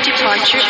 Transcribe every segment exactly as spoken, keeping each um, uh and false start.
departure.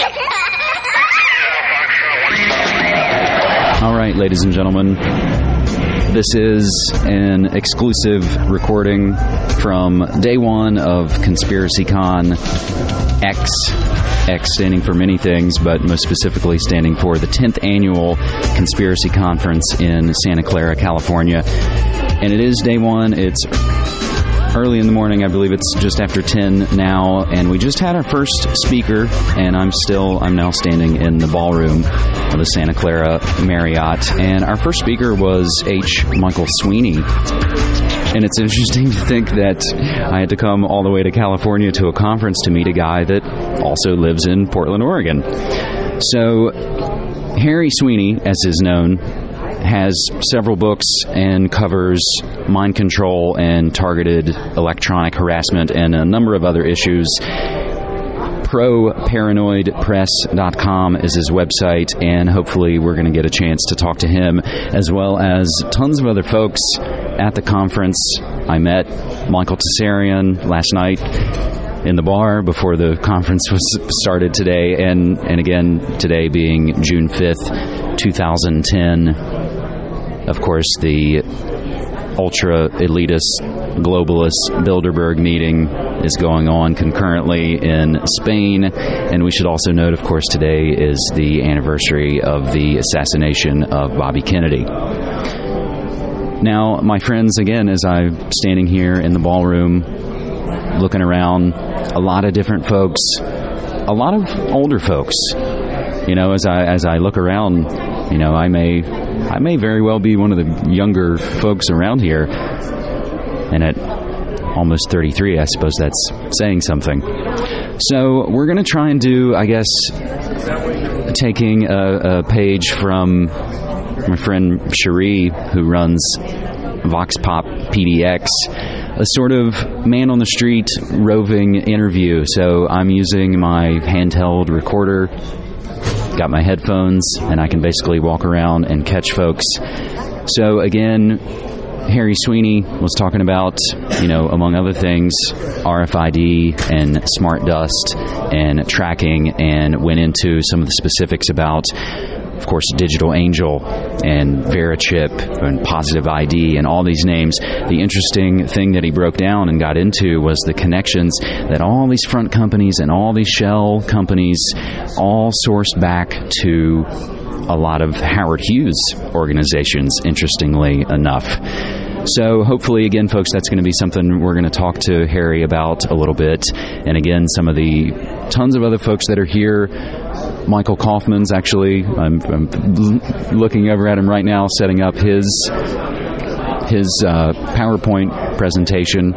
All right, ladies and gentlemen, this is an exclusive recording from day one of ConspiracyCon X. X standing for many things, but most specifically standing for the tenth Annual Conspiracy Conference in Santa Clara, California. And it is day one. It's early in the morning. I believe it's just after ten now, and we just had our first speaker, and I'm still, I'm now standing in the ballroom of the Santa Clara Marriott, and our first speaker was H. Michael Sweeney. And it's interesting to think that I had to come all the way to California to a conference to meet a guy that also lives in Portland, Oregon. So, Harry Sweeney, as is known, has several books and covers mind control and targeted electronic harassment and a number of other issues. pro paranoid press dot com is his website, and hopefully we're going to get a chance to talk to him as well as tons of other folks at the conference. I met Michael Tsarion last night in the bar before the conference was started today, and, and again today being June fifth, twenty ten. Of course, the ultra-elitist, globalist Bilderberg meeting is going on concurrently in Spain. And we should also note, of course, today is the anniversary of the assassination of Bobby Kennedy. Now, my friends, again, as I'm standing here in the ballroom, looking around, a lot of different folks, a lot of older folks. You know, as I as I look around, you know, I may I may very well be one of the younger folks around here. And at almost thirty-three, I suppose that's saying something. So we're going to try and do, I guess, taking a, a page from my friend Cherie, who runs Vox Pop P D X, a sort of man-on-the-street roving interview. So I'm using my handheld recorder, got my headphones, and I can basically walk around and catch folks. So again, Harry Sweeney was talking about, you know, among other things, R F I D and smart dust and tracking, and went into some of the specifics about, of course, Digital Angel and Verichip and Positive I D and all these names. The interesting thing that he broke down and got into was the connections that all these front companies and all these shell companies all sourced back to a lot of Howard Hughes organizations, interestingly enough. So hopefully, again, folks, that's going to be something we're going to talk to Harry about a little bit. And again, some of the tons of other folks that are here. Michael Kaufman's actually, I'm, I'm looking over at him right now, setting up his his uh, PowerPoint presentation.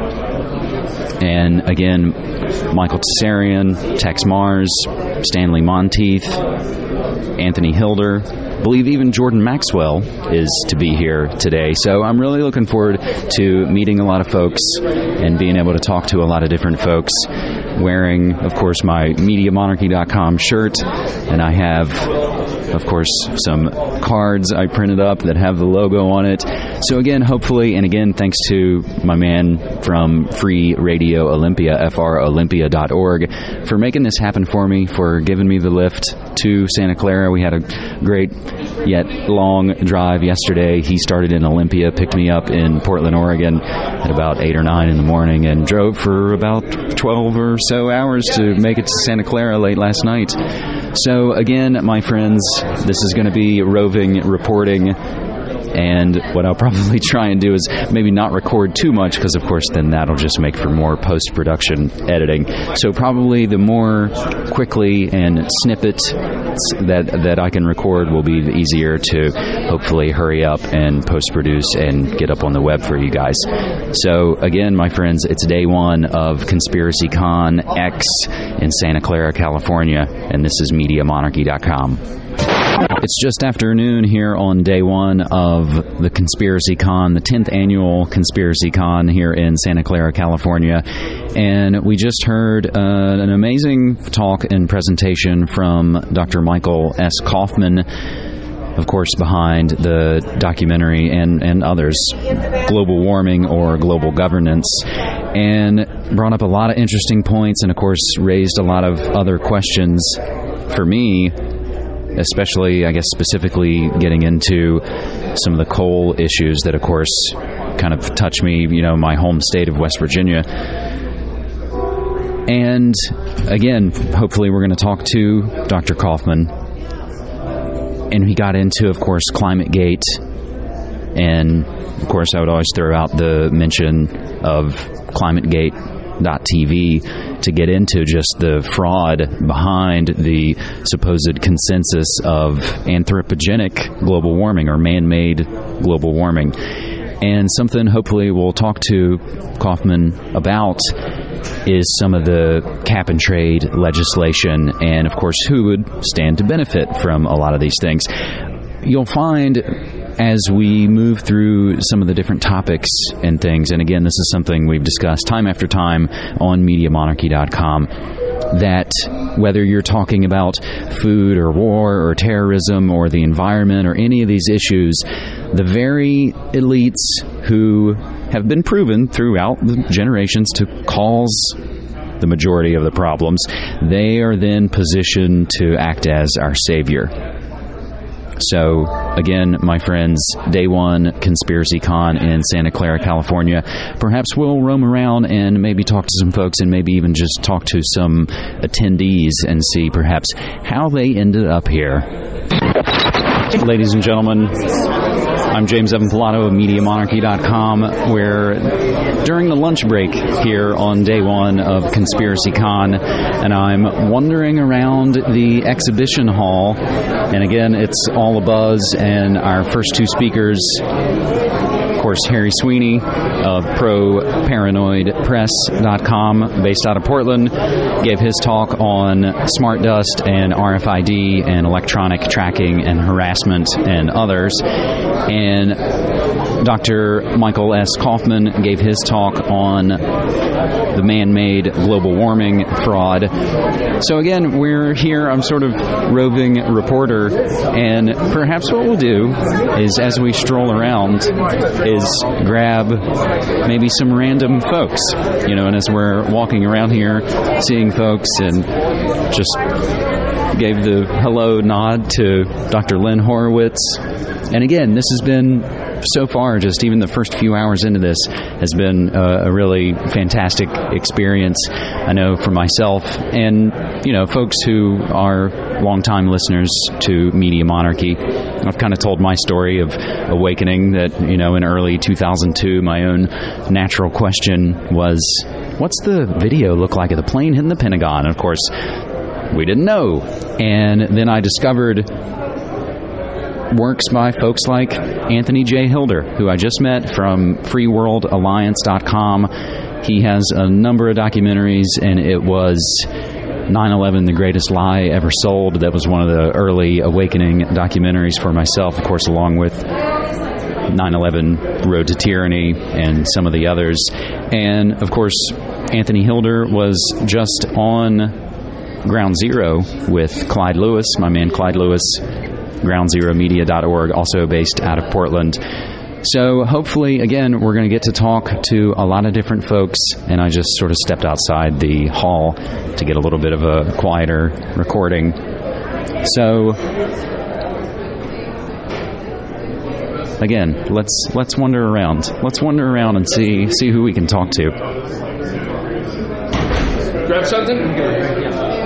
And again, Michael Tsarion, Tex Mars, Stanley Monteith, Anthony Hilder. I believe even Jordan Maxwell is to be here today. So I'm really looking forward to meeting a lot of folks and being able to talk to a lot of different folks, wearing, of course, my media monarchy dot com shirt. And I have, of course, some cards I printed up that have the logo on it. So again, hopefully, and again, thanks to my man from Free Radio Olympia, F R Olympia dot org, for making this happen for me, for giving me the lift to Santa Clara. We had a great yet long drive yesterday. He started in Olympia, picked me up in Portland, Oregon at about eight or nine in the morning, and drove for about twelve or so hours to make it to Santa Clara late last night. So again, my friends, this is going to be roving reporting. And what I'll probably try and do is maybe not record too much, because, of course, then that'll just make for more post-production editing. So probably the more quickly and snippet that that I can record will be the easier to hopefully hurry up and post-produce and get up on the web for you guys. So, again, my friends, it's day one of ConspiracyCon X in Santa Clara, California, and this is media monarchy dot com. It's just afternoon here on day one of the ConspiracyCon, the tenth annual ConspiracyCon here in Santa Clara, California. And we just heard uh, an amazing talk and presentation from Doctor Michael S. Kaufman. of course, behind the documentary and, and others, Global Warming or Global Governance, and brought up a lot of interesting points and, of course, raised a lot of other questions for me, especially, I guess, specifically getting into some of the coal issues that, of course, kind of touch me, you know, my home state of West Virginia. And again, hopefully we're going to talk to Doctor Kaufman. And he got into, of course, ClimateGate. And, of course, I would always throw out the mention of climategate dot t v to get into just the fraud behind the supposed consensus of anthropogenic global warming or man-made global warming. And something hopefully we'll talk to Kaufman about is some of the cap and trade legislation and, of course, who would stand to benefit from a lot of these things. You'll find as we move through some of the different topics and things, and again, this is something we've discussed time after time on media monarchy dot com, that whether you're talking about food or war or terrorism or the environment or any of these issues, the very elites who have been proven throughout the generations to cause the majority of the problems, they are then positioned to act as our savior. So, again, my friends, Day One Conspiracy Con in Santa Clara, California. Perhaps we'll roam around and maybe talk to some folks and maybe even just talk to some attendees and see perhaps how they ended up here. Ladies and gentlemen, I'm James Evan Pilato of media monarchy dot com, where during the lunch break here on day one of Conspiracy Con, and I'm wandering around the exhibition hall, and again, it's all abuzz, and our first two speakers, of course, Harry Sweeney of pro paranoid press dot com, based out of Portland, gave his talk on smart dust and R F I D and electronic tracking and harassment and others. And Doctor Michael S. Kaufman gave his talk on the man-made global warming fraud. So again, we're here, I'm sort of roving reporter, and perhaps what we'll do is, as we stroll around, is grab maybe some random folks, you know, and as we're walking around here, seeing folks, and just gave the hello nod to Doctor Lynn Horowitz. And again, this has been, so far, just even the first few hours into this, has been a, a really fantastic experience. I know for myself and, you know, folks who are longtime listeners to Media Monarchy, I've kind of told my story of awakening that, you know, in early two thousand two, my own natural question was, what's the video look like of the plane hitting the Pentagon? And of course, we didn't know. And then I discovered works by folks like Anthony J. Hilder, who I just met from free world alliance dot com. He has a number of documentaries, and it was nine eleven, The Greatest Lie Ever Sold. That was one of the early awakening documentaries for myself, of course, along with nine eleven, Road to Tyranny, and some of the others. And, of course, Anthony Hilder was just on Ground Zero with Clyde Lewis, my man Clyde Lewis, ground zero media dot org, also based out of Portland. So hopefully, again, we're going to get to talk to a lot of different folks, and I just sort of stepped outside the hall to get a little bit of a quieter recording. So, again, let's let's wander around. Let's wander around and see see who we can talk to. Grab something?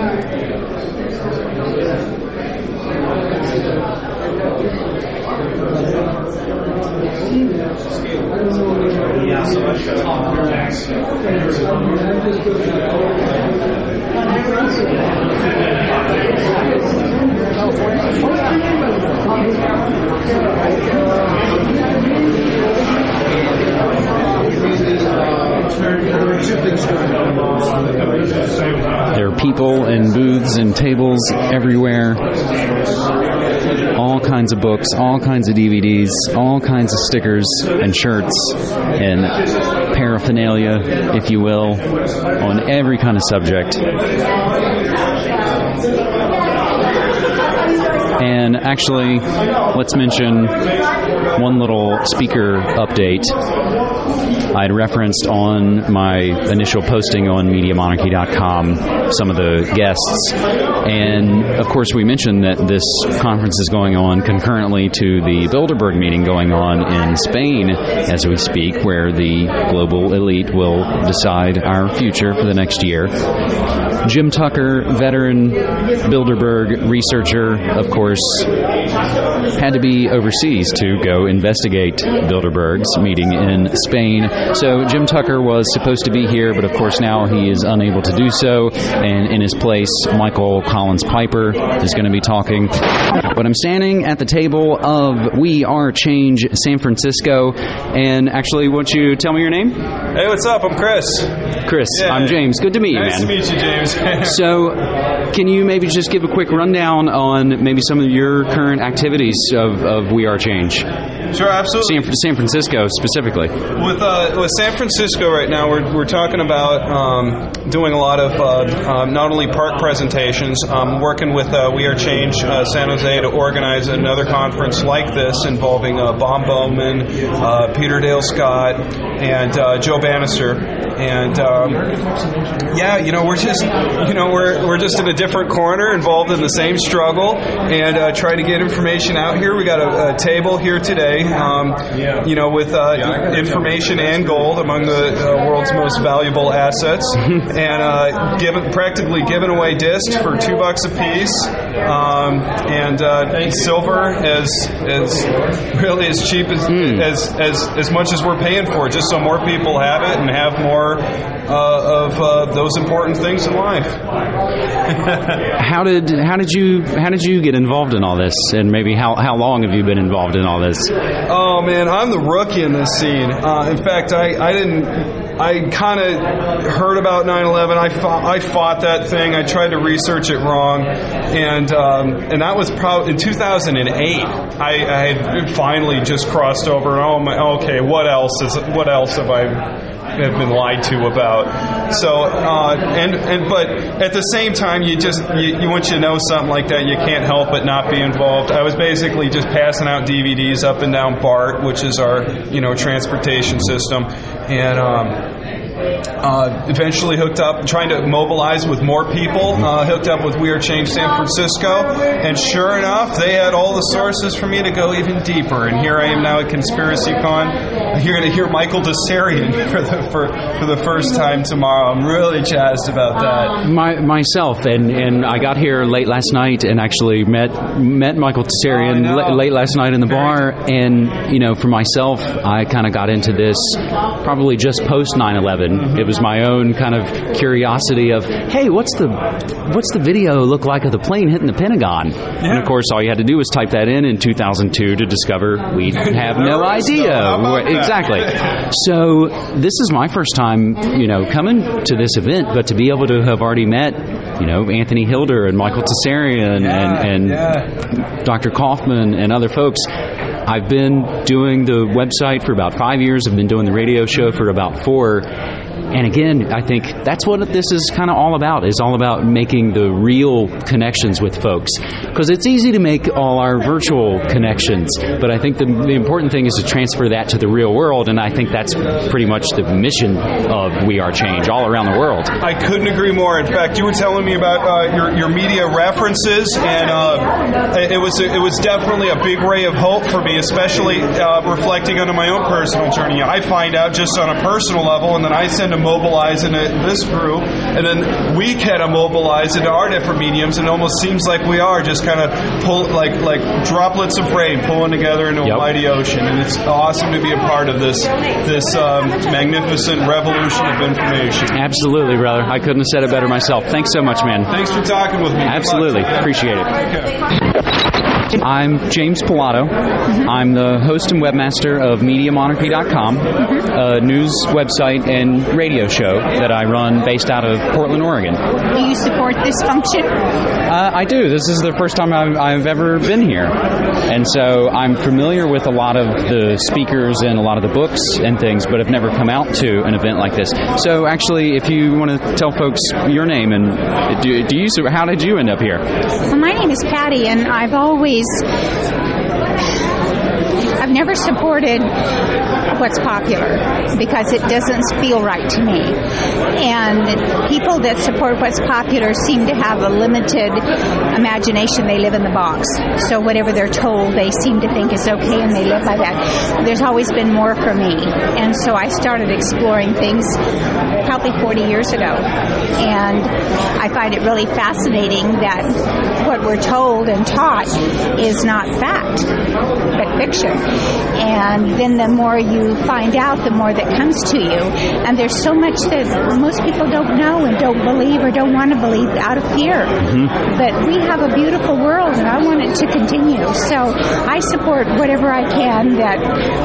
There are people and booths and tables everywhere. All kinds of books, all kinds of D V Ds, all kinds of stickers and shirts and paraphernalia, if you will, on every kind of subject. And actually, let's mention one little speaker update. I'd referenced on my initial posting on media monarchy dot com some of the guests, and of course we mentioned that this conference is going on concurrently to the Bilderberg meeting going on in Spain as we speak, where the global elite will decide our future for the next year. Jim Tucker, veteran Bilderberg researcher, of course, had to be overseas to go investigate Bilderberg's meeting in Spain. So Jim Tucker was supposed to be here, but of course now he is unable to do so, and in his place, Michael Collins Piper is going to be talking. But I'm standing at the table of We Are Change San Francisco, and actually, won't you tell me your name? Hey, what's up? I'm Chris. Chris, yeah. I'm James. Good to meet you, nice man. Nice to meet you, James. So, can you maybe just give a quick rundown on maybe some of your current activities of, of We Are Change? Sure, absolutely. San, San Francisco specifically. With uh, with San Francisco right now, we're we're talking about um, doing a lot of uh, um, not only park presentations, um, working with uh, We Are Change uh, San Jose to organize another conference like this involving uh, Bob Bowman, uh, Peter Dale Scott, and uh, Joe Bannister. And um, yeah, you know, we're just you know we're we're just in a different corner, involved in the same struggle, and uh, trying to get information out here. We got a, a table here today, um, you know, with uh, information and gold among the uh, world's most valuable assets, and uh, given practically giving away discs for two bucks a piece, um, and uh, silver as as really as cheap as, mm. as as as much as we're paying for it, just so more people have it and have more. Uh, of uh, those important things in life. how did how did you how did you get involved in all this, and maybe how, how long have you been involved in all this? Oh man, I'm the rookie in this scene. Uh, in fact, I, I didn't. I kind of heard about nine eleven. I fought, I fought that thing. I tried to research it wrong, and um, and that was probably in two thousand eight. I, I had finally just crossed over. And oh my, okay, what else is what else have I? have been lied to about. So, uh, and and but at the same time, you just you, you once you know something like that, you can't help but not be involved. I was basically just passing out D V Ds up and down BART, which is our you know transportation system, and. Um, Uh, eventually hooked up, trying to mobilize with more people, uh, hooked up with We Are Change San Francisco, and sure enough, they had all the sources for me to go even deeper, and here I am now at ConspiracyCon, here to hear Michael Tsarion for the for, for the first time tomorrow. I'm really jazzed about that. My, myself, and, and I got here late last night and actually met met Michael Tsarion oh, l- late last night in the bar, and, you know, for myself, I kind of got into this probably just post nine eleven. It was my own kind of curiosity of, hey, what's the what's the video look like of the plane hitting the Pentagon? Yeah. And of course, all you had to do was type that in in two thousand two to discover we have no idea. Exactly. So this is my first time, you know, coming to this event, but to be able to have already met, you know, Anthony Hilder and Michael Tsarion yeah, and, and yeah. Doctor Kaufman and other folks. I've been doing the website for about five years. I've been doing the radio show for about four. And again, I think that's what this is kind of all about, is all about making the real connections with folks. Because it's easy to make all our virtual connections, but I think the, the important thing is to transfer that to the real world, and I think that's pretty much the mission of We Are Change all around the world. I couldn't agree more. In fact, you were telling me about uh, your, your media references, and uh, it was it was definitely a big ray of hope for me, especially uh, reflecting on my own personal journey. I find out just on a personal level, and then I send a mobilize into this group, and then we kind of mobilize into our different mediums, and it almost seems like we are just kind of pull like like droplets of rain pulling together into yep. a mighty ocean, and it's awesome to be a part of this this um, magnificent revolution of information. Absolutely, brother. I couldn't have said it better myself. Thanks so much, man. Thanks for talking with me. Absolutely. Appreciate it. Okay. I'm James Pilato. Mm-hmm. I'm the host and webmaster of Media Monarchy dot com, mm-hmm. a news website and radio show that I run based out of Portland, Oregon. Do you support this function? Uh, I do. This is the first time I've, I've ever been here. And so I'm familiar with a lot of the speakers and a lot of the books and things, but have never come out to an event like this. So actually, if you want to tell folks your name and do, do you, how did you end up here? Well, my name is Patty, and I've always, I've never supported what's popular because it doesn't feel right to me. And people that support what's popular seem to have a limited imagination. They live in the box. So whatever they're told, they seem to think is okay, and they live by that. There's always been more for me. And so I started exploring things probably forty years ago. And I find it really fascinating that what we're told and taught is not fact, but fiction. And then the more you find out, the more that comes to you. And there's so much that most people don't know and don't believe or don't want to believe out of fear. Mm-hmm. But we have a beautiful world, and I want it to continue. So I support whatever I can that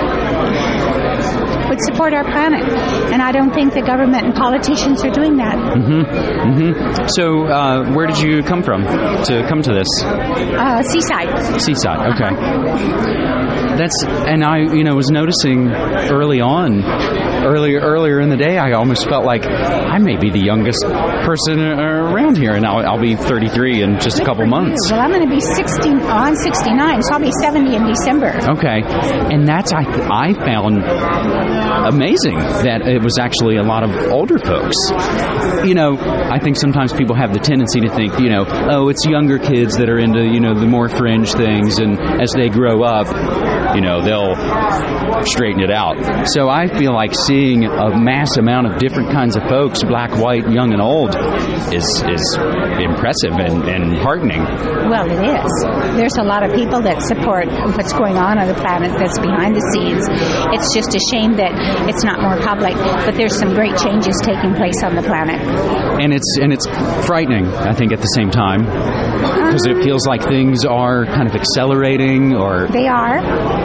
would support our planet. And I don't think the government and politicians are doing that. Mm-hmm. Mm-hmm. So uh, where did you come from to come to this? Uh, Seaside. Seaside, okay. Uh-huh. That's, and I, you know, was noticing early on, earlier earlier in the day, I almost felt like I may be the youngest person around here, and I'll, I'll be thirty-three in just a couple months. Well, I'm going to be sixty. Oh, I'm sixty-nine, so I'll be seventy in December. Okay, and that's I I found amazing that it was actually a lot of older folks. You know, I think sometimes people have the tendency to think, you know, oh, it's younger kids that are into, you know, the more fringe things, and as they grow up, you know, they'll straighten it out. So I feel like seeing a mass amount of different kinds of folks, black, white, young, and old, is is impressive and, and heartening. Well, it is. There's a lot of people that support what's going on on the planet that's behind the scenes. It's just a shame that it's not more public, but there's some great changes taking place on the planet. And it's and it's frightening, I think, at the same time, because it feels like things are kind of accelerating, or they are.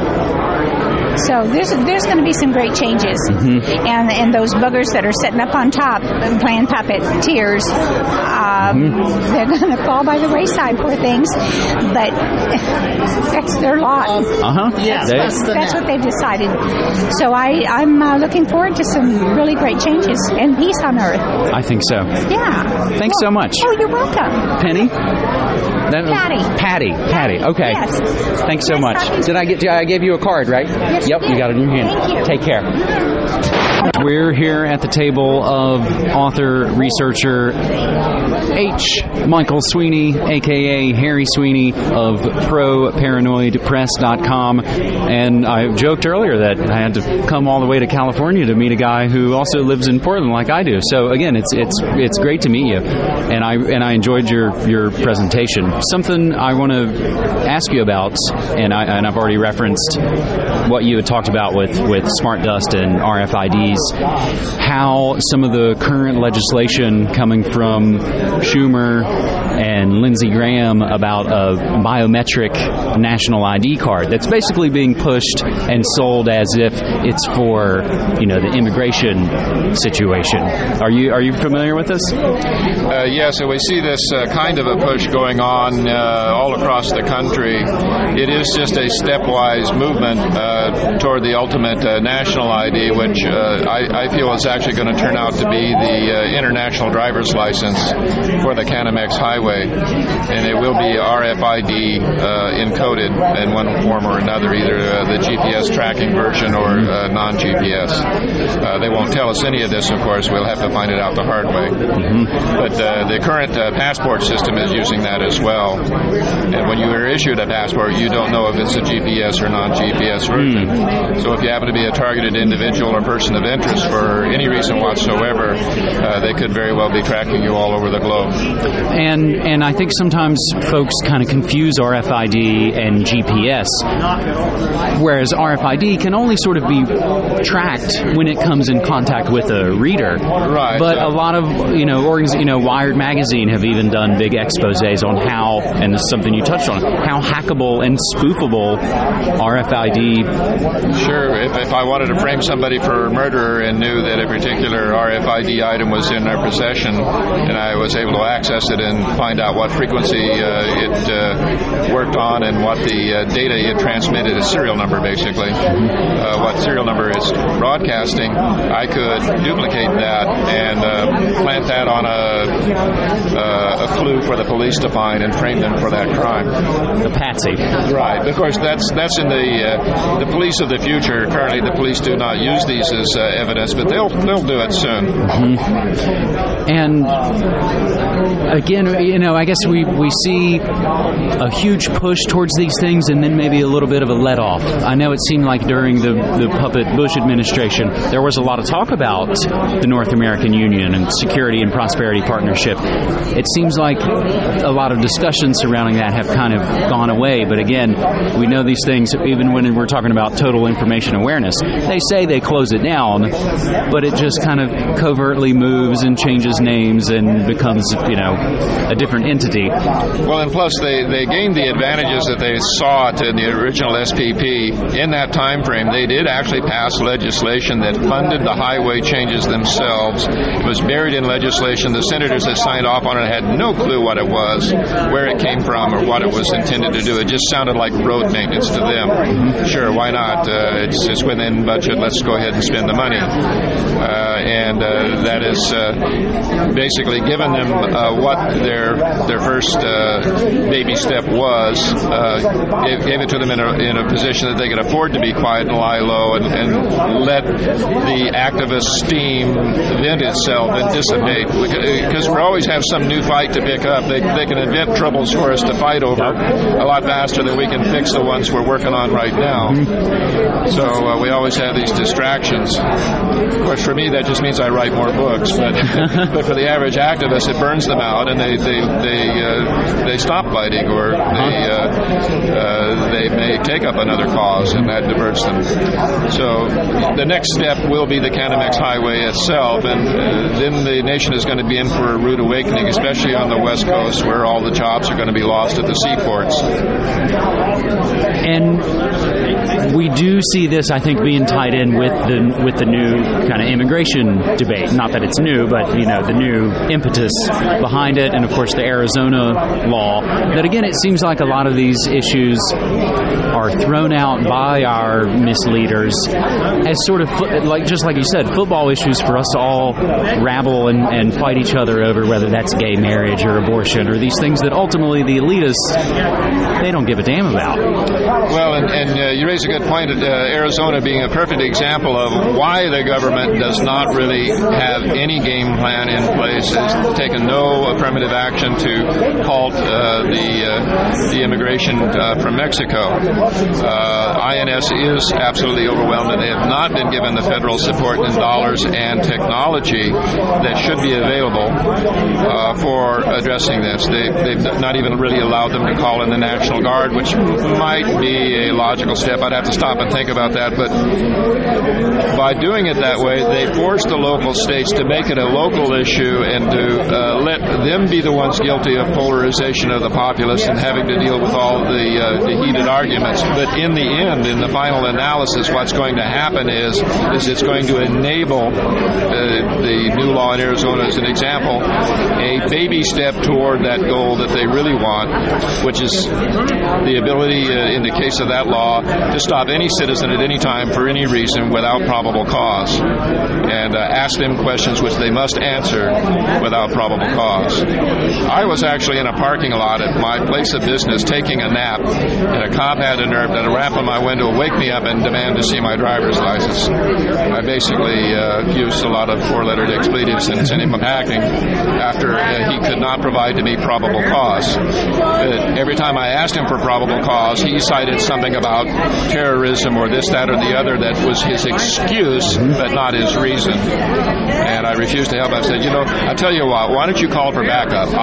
So there's there's going to be some great changes, mm-hmm. and and those buggers that are sitting up on top and playing puppeteers, um, mm-hmm. they're going to fall by the wayside, poor things. But that's their lot. Uh huh. Yeah, that's, that's, that's what they've decided. So I I'm uh, looking forward to some really great changes and peace on Earth. I think so. Yeah. Thanks well, so much. Oh, you're welcome. Penny. That Patty. Patty. Patty. Okay. Yes. Thanks so nice much. Did I get? I gave you a card, right? Yes. Yep. You got it in your hand. Thank you. Take care. We're here at the table of author, researcher H. Michael Sweeney, a k a. Harry Sweeney of pro paranoid press dot com. And I joked earlier that I had to come all the way to California to meet a guy who also lives in Portland like I do. So again, it's it's it's great to meet you. And I and I enjoyed your, your presentation. Something I want to ask you about, and, I, and I've already referenced what you had talked about with, with smart dust and R F I Ds, how some of the current legislation coming from Schumer and Lindsey Graham about a biometric national I D card that's basically being pushed and sold as if it's for, you know, the immigration situation. Are you are you familiar with this? Uh, yes, so we see this uh, kind of a push going on uh, all across the country. It is just a stepwise movement uh, toward the ultimate uh, national I D, which uh, I, I feel is actually going to turn out to be the uh, international driver's license for the Canamex Highway, and it will be R F I D uh, encoded in one form or another, either uh, the G P S tracking version or uh, non-G P S. Uh, they won't tell us any of this, of course. We'll have to find it out the hard way. Mm-hmm. But uh, the current uh, passport system is using that as well. And when you are issued a passport, you don't know if it's a G P S or non-G P S version. Mm. So if you happen to be a targeted individual or person of interest for any reason whatsoever, uh, they could very well be tracking you all over the globe. And and I think sometimes folks kind of confuse R F I D and G P S, whereas R F I D can only sort of be tracked when it comes in contact with a reader. Right. But a lot of, you know, organs, you know, Wired Magazine have even done big exposés on how, and this is something you touched on, how hackable and spoofable R F I D. Sure. If, if I wanted to frame somebody for a murder and knew that a particular R F I D item was in their possession, and I was able to access it and find out what frequency uh, it uh, worked on and what the uh, data it transmitted, a serial number basically, uh, what serial number it's broadcasting, I could duplicate that and uh, plant that on a, uh, a clue for the police to find and frame them for that crime. The patsy. Right. Of course, that's that's in the uh, the police of the future. Currently, the police do not use these as uh, evidence, but they'll they'll do it soon. Mm-hmm. And again, you know, I guess we we see a huge push towards these things, and then maybe a little bit of a let off. I know it seemed like during the the puppet Bush administration, there was a lot of talk about the North American Union and Security and Prosperity Partnership. It seems like a lot of discussions surrounding that have kind of gone away. But again, we know these things, even when we're talking about total information awareness. They say they close it down, but it just kind of covertly moves and changes names and becomes, you know, a different entity. Well, and plus they, they gained the advantages that they sought in the original S P P. In that time frame, they did actually pass legislation that funded the highway changes themselves. It was buried in legislation. The senators that signed off on it had no clue what it was, where it came from, or what it was intended to do. It just sounded like road maintenance to them. Sure, why not? Uh, it's, it's within budget. Let's go ahead and spend the money. Uh, and uh, that is uh, basically given them uh, what their their first uh, baby step was. Uh, gave, gave it to them in a, in a position that they could afford to be quiet and lie low and, and let the activist steam vent itself and dissipate. Because we always have some new fight to pick up. They, they can invent troubles for us to fight over a lot faster than we can fix the ones we're working on right now. So uh, we always have these distractions. Of course, for me, that just means I write more books. But, but for the average activist, it burns them out, and they they they, uh, they stop fighting, or they uh, uh, they may take up another cause, and that diverts them. So the next step will be the Canamex Highway itself, and uh, then the nation is going to be in for a rude awakening, especially on the West Coast, where all the jobs are going to be lost at the seaports. And we do see this, I think, being tied in with the with the new kind of immigration debate. Not that it's new, but, you know, the new impetus behind it, and of course the Arizona law. That again, it seems like a lot of these issues are thrown out by our misleaders as sort of, like just like you said, football issues for us to all rabble and, and fight each other over, whether that's gay marriage or abortion or these things that ultimately the elitists, they don't give a damn about. Well, and, and uh, you raise a good point, uh, Arizona being a perfect example of why the government does not really have any game plan in place, has taken no affirmative action to halt uh, the uh, the immigration uh, from Mexico. Uh, I N S is absolutely overwhelmed, and they have not been given the federal support in dollars and technology that should be available uh, for addressing this. They, they've not even really allowed them to call in the National Guard, which might be a logical step. I'd have to stop and think about that, but by doing it that way, they force the local states to make it a local issue and to uh, let them be the ones guilty of polarization of the populace and having to deal with all the, uh, the heated arguments. But in the end, in the final analysis, what's going to happen is, is it's going to enable uh, the new law in Arizona, as an example, a baby step toward that goal that they really want, which is the ability, uh, in the case of that law, to stop any citizen at any time for any reason without probable cause, and uh, ask them questions which they must answer without probable cause. I was actually in a parking lot at my place of business taking a nap, and a cop had a nerve to rap on my window, wake me up, and demand to see my driver's license. I basically uh, used a lot of four-lettered expletives and sent him packing after uh, he could not provide to me probable cause. But every time I asked him for probable cause, he cited something about terrorism or this, that, or the other that was his excuse, but not his reason. And I refused to help. I said, you know, I'll tell you what, why don't you call for backup? I'll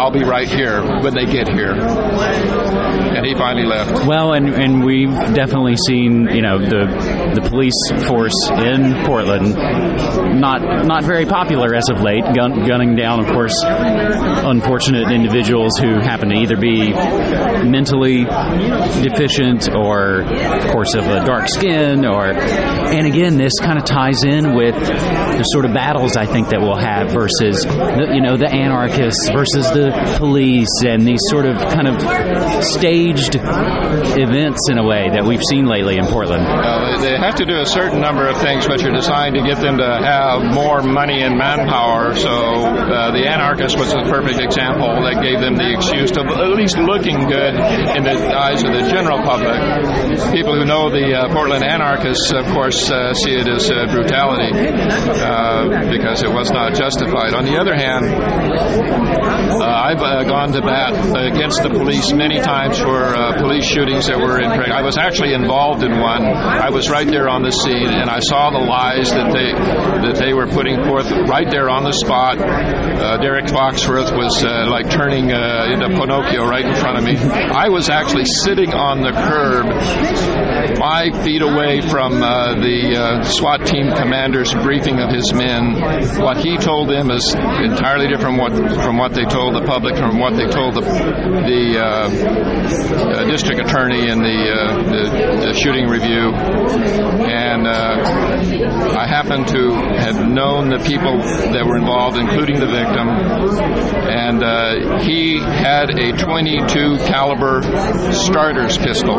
I'll be right here when they get here. And he finally left. Well, and, and we've definitely seen, you know, the the police force in Portland not not very popular as of late, gun, gunning down, of course, unfortunate individuals who happen to either be mentally deficient or, of course, of a dark skin. Or, and again, this kind of ties in with the sort of battles I think that we'll have versus, the, you know, the anarchists versus the police, and these sort of kind of staged events in a way that we've seen lately in Portland. Uh, they have to do a certain number of things which are designed to get them to have more money and manpower. So uh, the anarchist was a perfect example that gave them the excuse to at least looking good in the eyes of the general public. People who know the uh, Portland anarchists, of course, uh, see it as uh, brutality uh, because it was not justified. On the other hand, uh, I've uh, gone to bat against the police many times for uh, police shootings that were in print. I was actually involved in one. I was right there on the scene, and I saw the lies that they that they were putting forth right there on the spot. Uh, Derek Foxworth was uh, like turning uh, into Pinocchio right in front of me. I was actually sitting on the curb, five feet away from uh, the uh, SWAT team commander's briefing of his men. What he told them is entirely different what, from what they told the public, from what they told the, the uh, uh, district attorney in the, uh, the, the shooting review. And uh, I happen to have known the people that were involved, including the victim. And uh, he had a twenty-two caliber starter's pistol.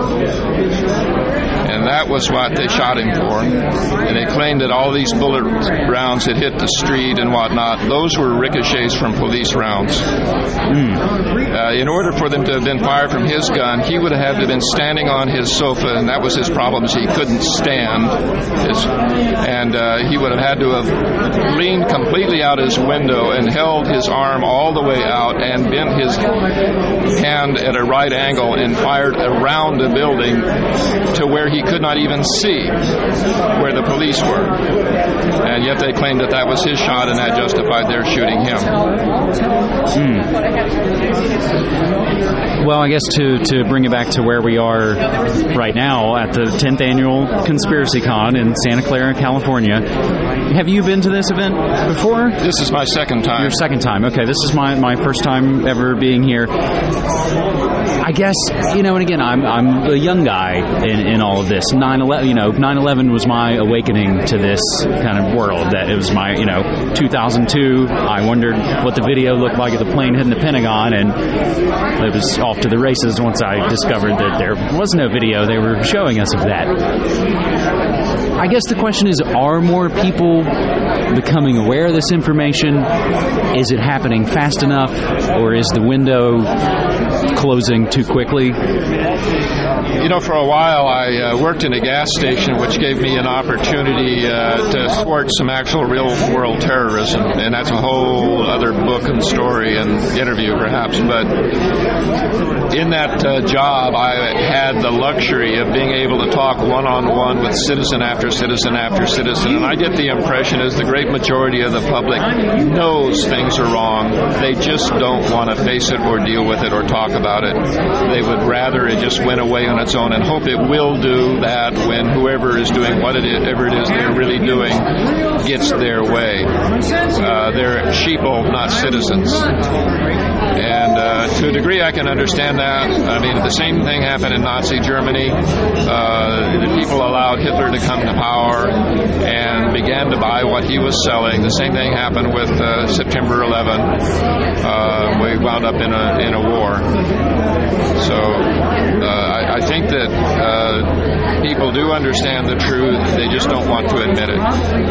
And that was what they shot him for. And they claimed that all these bullet rounds had hit the street and whatnot. Those were ricochets from police rounds. Mm. Uh, in order for them to have been fired from his gun, he would have had to have been standing on his sofa, and that was his problem, is he couldn't stand. His, and uh, he would have had to have leaned completely out his window and held his arm all the way out and bent his hand at a right angle and fired around the building to where he could not even see where the police were. And yet they claimed that that was his shot and that justified their shooting him. Hmm. Well, I guess to, to bring it back to where we are right now at the tenth Annual Conspiracy Con in Santa Clara, California. Have you been to this event before? This is my second time. Your second time. Okay, this is my, my first time ever being here. I guess, you know, and again, I'm I'm a young guy in, in all of this. nine eleven, you know, nine eleven was my awakening to this kind of world. That it was my, you know, two thousand two. I wondered what the video looked like of the plane hitting the Pentagon, and it was off to the races once I discovered that there was no video they were showing us of that. I guess the question is, are more people becoming aware of this information? Is it happening fast enough, or is the window closing too quickly? You know, for a while I uh, worked in a gas station, which gave me an opportunity uh, to thwart some actual real-world terrorism, and that's a whole other book and story and interview, perhaps. But in that uh, job, I had the luxury of being able to talk one-on-one with citizen after citizen after citizen, and I get the impression as the great majority of the public knows things are wrong. They just don't want to face it or deal with it or talk about it. They would rather it just went away on its own and hope it will do that when whoever is doing whatever it is they're really doing gets their way. Uh, they're sheeple, not citizens. And uh, to a degree I can understand that. I mean, the same thing happened in Nazi Germany. Uh, the people allowed Hitler to come to power and began to buy what he was selling. The same thing happened with uh, September eleventh. Uh, we wound up in a in a war. So uh, I, I think that uh, people do understand the truth. They just don't want to admit it.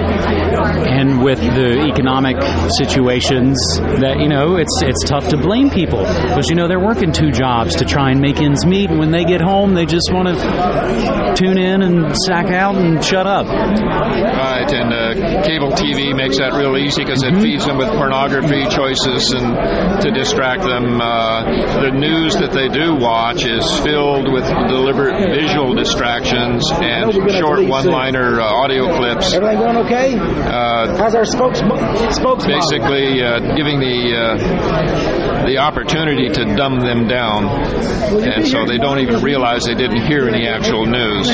And with the economic situations, that, you know, it's it's tough to blame people because, you know, they're working two jobs to try and make ends meet, and when they get home, they just want to tune in and sack out and shut up. Right, and uh, cable T V makes that real easy because it feeds them with pornography choices and to distract them. Uh, the news that they do watch is filled with deliberate visual distractions and short one-liner uh, audio clips. Everything going okay? Uh, How's our spokes spokesman? Basically, uh, giving the uh, the opportunity to dumb them down, and so they don't even realize they didn't hear any actual news.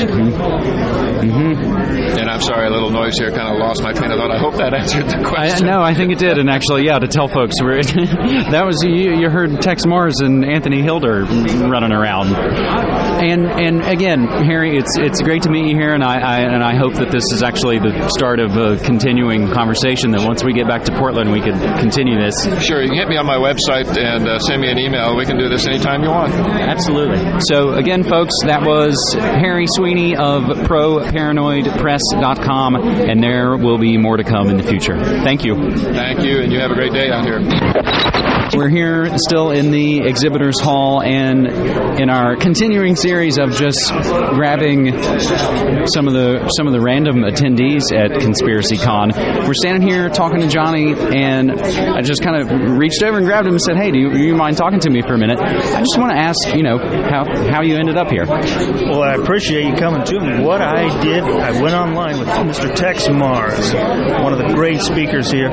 Mm-hmm. And I'm sorry, a little noise here, kind of lost my train of thought. I hope that answered the question. I, no, I think it did, and actually, yeah, to tell folks, we're, that was you, you heard Tex Mars and Anthony Hilder running around, and and again, Harry, it's it's great to meet you here, and I, I and I hope that this is actually the start of a continuing conversation. That once we get back to Portland, we could continue this. Sure, you can hit me on my website and uh, send me an email. We can do this anytime you want. Absolutely. So again, folks, that was Harry Sweeney of pro paranoid press dot com, and there will be more to come in the future. Thank you. Thank you, and you have a great day out here. We're here still in the exhibitors hall, and in our continuing series of just grabbing some of the some of the random attendees at Conspiracy Con, we're standing here talking to Johnny, and I just kind of reached over and grabbed him and said, "Hey, do you, do you mind talking to me for a minute? I just want to ask, you know, how how you ended up here." Well, I appreciate you coming to me. What I did, I went online with Mister Tex Mars, one of the great speakers here.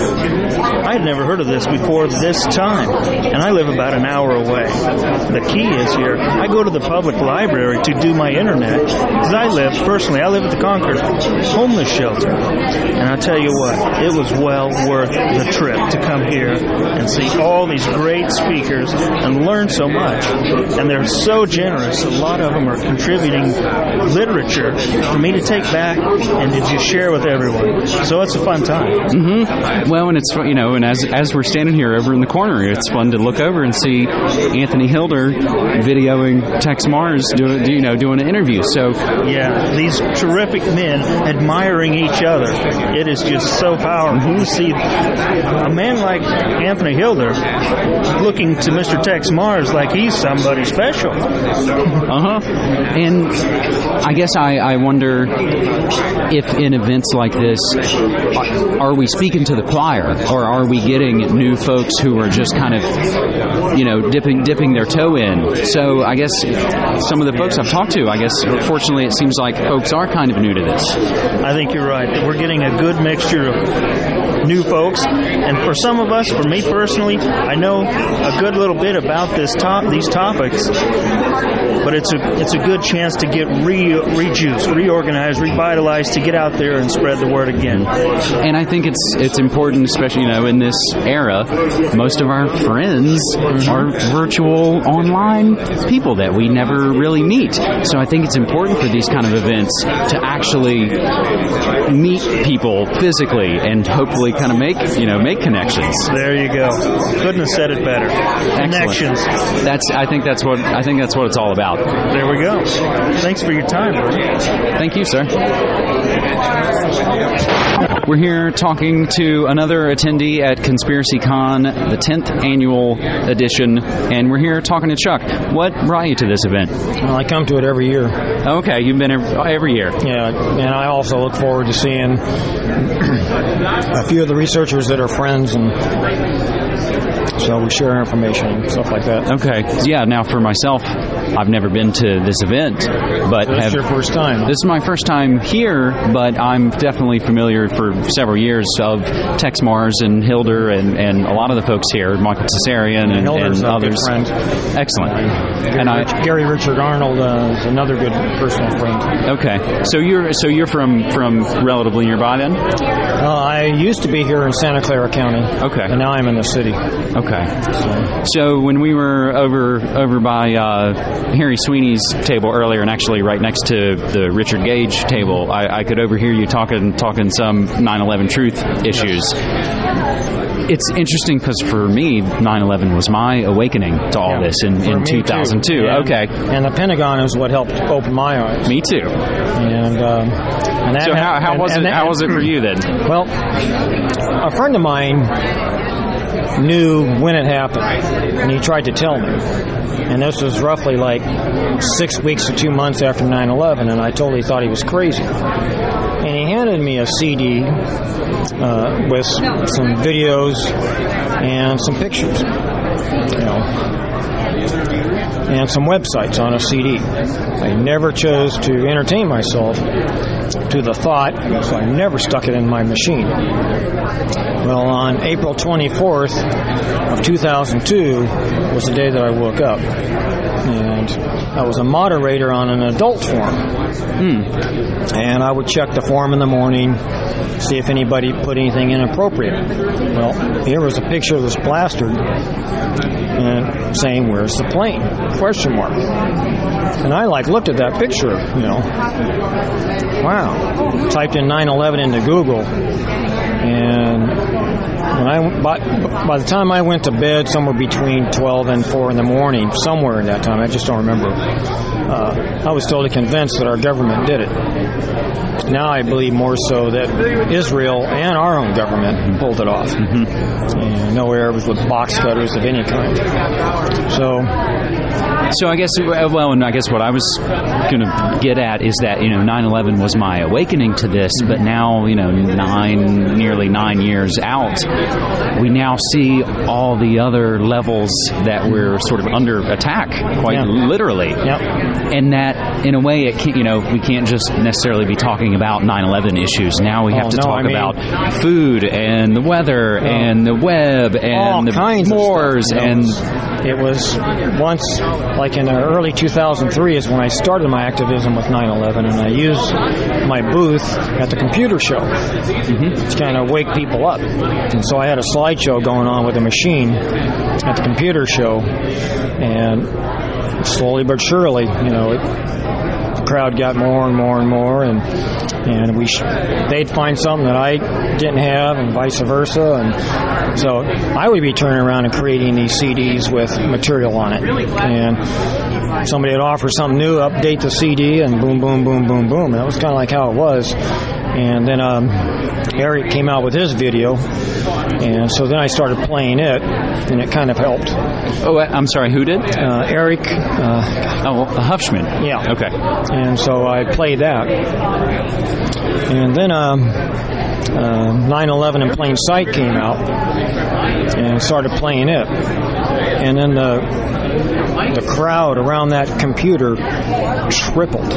I had never heard of this before this time, and I live about an hour away. The key is here, I go to the public library to do my internet, because I live, personally, I live at the Concord homeless shelter, and I'll tell you what, it was well worth the trip to come here and see all these great speakers and learn so much, and they're so generous. A lot of them are contributing literature for me to take back and to just share with everyone, so it's a fun time. Mm-hmm. Well, and it's, you know, and as as we're standing here over in the corner, it's fun to look over and see Anthony Hilder videoing Tex Mars doing, you know, doing an interview. So yeah, these terrific men admiring each other. It is just so powerful mm-hmm. to see a man like Anthony Hilder looking to Mister Tex Mars like he's somebody special. Uh-huh. And I guess I, I wonder if in events like this, are we speaking to the choir, or are we getting new folks who are just kind of, you know, dipping dipping their toe in? So I guess some of the folks I've talked to, I guess, fortunately, it seems like folks are kind of new to this. I think you're right. We're getting a good mixture of new folks, and for some of us, for me personally, I know a good little bit about this top, these topics, but it's a it's a good chance to get re rejuiced, reorganized, revitalized, to get out there and spread the word again. And I think it's it's important, especially, you know, in this era, most of our friends mm-hmm. are virtual online people that we never really meet. So I think it's important for these kind of events to actually meet people physically and hopefully kind of make, you know, make connections. There you go. Couldn't have said it better. Excellent. Connections. That's I think that's what I think that's what it's all about. There we go. Thanks for your time, bro. Thank you, sir. We're here talking to another attendee at Conspiracy Con, the tenth annual edition, and we're here talking to Chuck. What brought you to this event? Well, I come to it every year. Okay, you've been every, every year. Yeah, and I also look forward to seeing a few of the researchers that are friends, and so we share information and stuff like that. Okay, yeah, now for myself, I've never been to this event, but this have, is your first time. This is my first time here, but I'm definitely familiar for several years of Tex Mars and Hilder and, and a lot of the folks here, Michael Cesarian and, and, and others. Friend. Excellent. Uh, Gary, and I, Rich, Gary Richard Arnold uh, is another good personal friend. Okay, so you're so you're from from relatively nearby then? Uh, I used to be here in Santa Clara County. Okay, and now I'm in the city. Okay. So, so when we were over over by uh, Harry Sweeney's table earlier, and actually right next to the Richard Gage table, I, I could overhear you talking talking some nine eleven truth issues. Yes. It's interesting because for me, nine eleven was my awakening to all yeah, this in, in two thousand two. Yeah. Okay. And the Pentagon is what helped open my eyes. Me too. And, um, and that so how, how and, was and it? that, How was it for you then? Well, a friend of mine knew when it happened, and he tried to tell me. And this was roughly like six weeks to two months after nine eleven, and I totally thought he was crazy. And he handed me a C D uh, with some videos and some pictures, you know, and some websites on a C D. I never chose to entertain myself to the thought, so I never stuck it in my machine. Well, on April twenty-fourth of two thousand two was the day that I woke up. And I was a moderator on an adult forum. Hmm. And I would check the forum in the morning, see if anybody put anything inappropriate. Well, here was a picture of this blaster and saying, "Where's the plane?" Question mark. And I like looked at that picture, you know. Wow. Typed in nine eleven into Google, and when I by, by the time I went to bed, somewhere between twelve and four in the morning, somewhere in that time, I just don't remember, uh, I was totally convinced that our government did it. Now I believe more so that Israel and our own government pulled it off. Mm-hmm. And no errors with box cutters of any kind. So... So I guess, well, and I guess what I was going to get at is that, you know, nine eleven was my awakening to this, but now, you know, nine, nearly nine years out, we now see all the other levels that we're sort of under attack, quite yeah. literally. Yep. And that, in a way, it can't, you know, we can't just necessarily be talking about nine eleven issues. Now we have oh, to no, talk I mean, about food and the weather oh, and the web and the wars and... It was once, like in early two thousand three is when I started my activism with nine eleven, and I used my booth at the computer show mm-hmm. to kind of wake people up. And so I had a slideshow going on with a machine at the computer show, and slowly but surely, you know, it, the crowd got more and more and more, and and we sh- they'd find something that I didn't have, and vice versa, and so I would be turning around and creating these C Ds with material on it, and somebody would offer something new, update the C D, and boom, boom, boom, boom, boom. And that was kind of like how it was. And then um, Eric came out with his video, and so then I started playing it, and it kind of helped. Oh, I'm sorry, who did? Uh, Eric. Uh, oh, Huffman. Yeah. Okay. And so I played that. And then um, uh, nine eleven in Plain Sight came out, and started playing it. And then the the crowd around that computer tripled.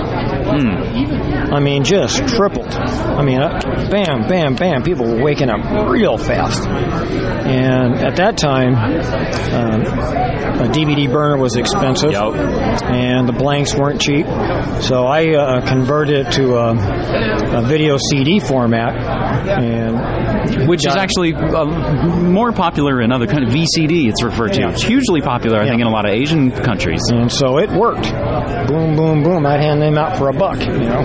Mm. I mean, just tripled. I mean, uh, bam, bam, bam. People were waking up real fast. And at that time, um, a D V D burner was expensive, yep. and the blanks weren't cheap. So I uh, converted it to a, a video C D format, and which is actually uh, more popular in other countries. V C D, it's referred to. Yeah. It's hugely popular, I yeah. think, in a lot of Asian countries. And so it worked. Boom, boom, boom. I'd hand them out for a buck, you know,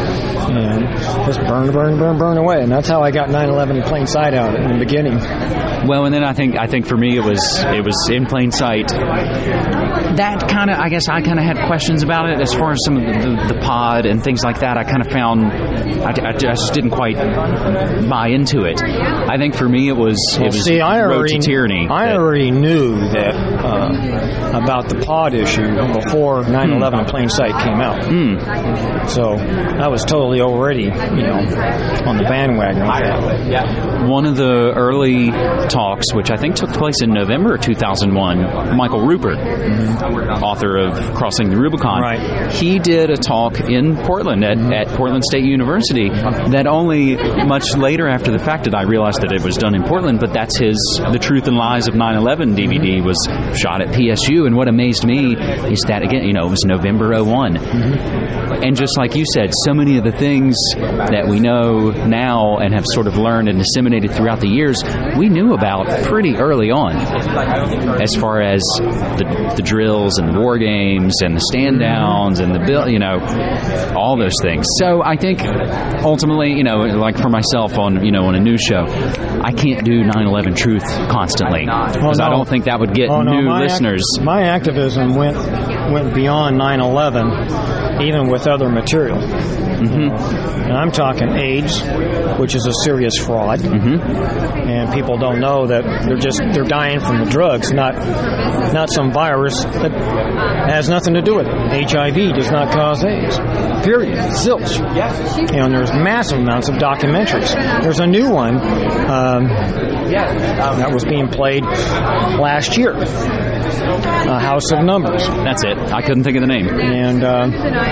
and just burn, burn, burn, burn away. And that's how I got nine eleven in Plain Sight out in the beginning. Well, and then I think I think for me it was it was in plain sight. That kind of, I guess I kind of had questions about it as far as some of the, the, the pod and things like that. I kind of found I, I just didn't quite buy into it. I think for me it was well, it was see, I road already, to tyranny. I that, already knew that uh, about the pod issue before nine eleven in Plain Sight came out. Mm. So I was totally already, you know, on the bandwagon with that. One of the early talks, which I think took place in November two thousand one, Michael Rupert, mm-hmm. author of Crossing the Rubicon, right. he did a talk in Portland at, mm-hmm. at Portland State University that only much later after the fact did I realize that it was done in Portland, but that's his The Truth and Lies of nine eleven D V D mm-hmm. was shot at P S U, and what amazed me is that, again, you know, it was November oh one. Mm-hmm. And just like you said, so many of the things that we know now and have sort of learned and disseminated throughout the years, we knew about pretty early on, as far as the, the drills and the war games and the stand downs and the bill, you know, all those things. So I think ultimately, you know, like for myself on, you know, on a news show, I can't do nine eleven Truth constantly because oh, no. I don't think that would get oh, no, new my listeners. Act- my activism went went beyond nine eleven, even with other material. Mm-hmm. And I'm talking AIDS, which is a serious fraud, mm-hmm. and people don't know that they're just they're dying from the drugs, not not some virus that has nothing to do with it. H I V does not cause AIDS. Period. Zilch. And there's massive amounts of documentaries. There's a new one um, that was being played last year. Uh, House of Numbers. That's it. I couldn't think of the name. And uh,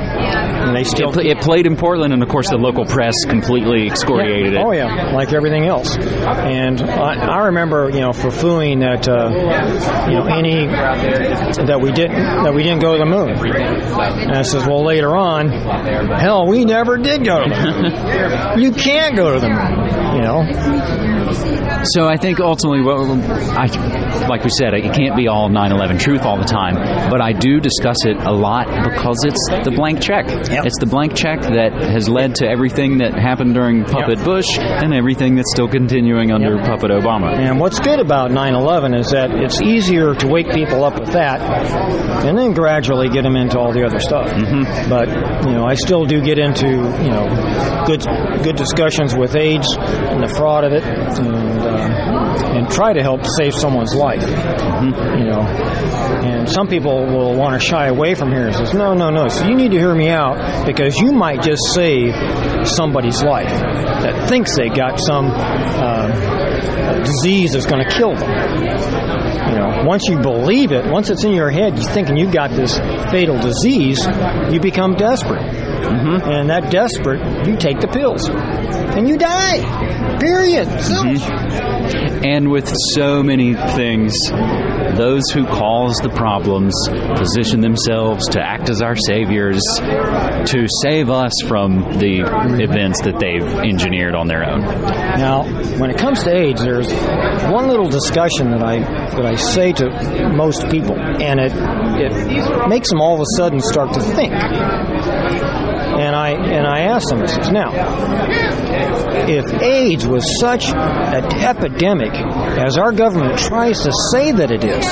And they still it, it played in Portland, and of course the local press completely excoriated yeah. it. Oh yeah, like everything else. And I, I remember, you know, for-fooing that uh, you know any that we didn't that we didn't go to the moon. And I says, well, later on, hell, we never did go to the moon. You can't go to the moon, you know. So I think ultimately, well, I, like we said, it can't be all nine eleven truth all the time, but I do discuss it a lot because it's the blank check. Yep. It's the blank check that has led to everything that happened during Puppet yep. Bush and everything that's still continuing under yep. Puppet Obama. And what's good about nine eleven is that it's easier to wake people up with that and then gradually get them into all the other stuff. Mm-hmm. But, you know, I still do get into, you know, good good discussions with AIDS and the fraud of it, and uh, and try to help save someone's life. Mm-hmm. You know, and some people will want to shy away from here and says, no, no, no. So you need to hear me out because you might just save somebody's life that thinks they got some uh, disease that's going to kill them. You know, once you believe it, once it's in your head, you're thinking you got this fatal disease, you become desperate. Mm-hmm. And that desperate, you take the pills. And you die. Period. Mm-hmm. And with so many things, those who cause the problems position themselves to act as our saviors, to save us from the events that they've engineered on their own. Now, when it comes to AIDS, there's one little discussion that I that I say to most people, and it it makes them all of a sudden start to think. And I and I asked them, I says, now, if AIDS was such an epidemic as our government tries to say that it is,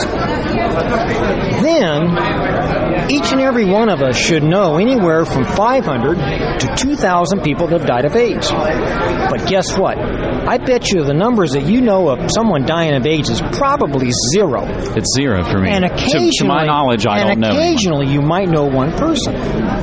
then each and every one of us should know anywhere from five hundred to two thousand people that have died of AIDS. But guess what? I bet you the numbers that you know of someone dying of AIDS is probably zero. It's zero for me. And occasionally, to, to my knowledge, I don't know. And occasionally, you might know one person.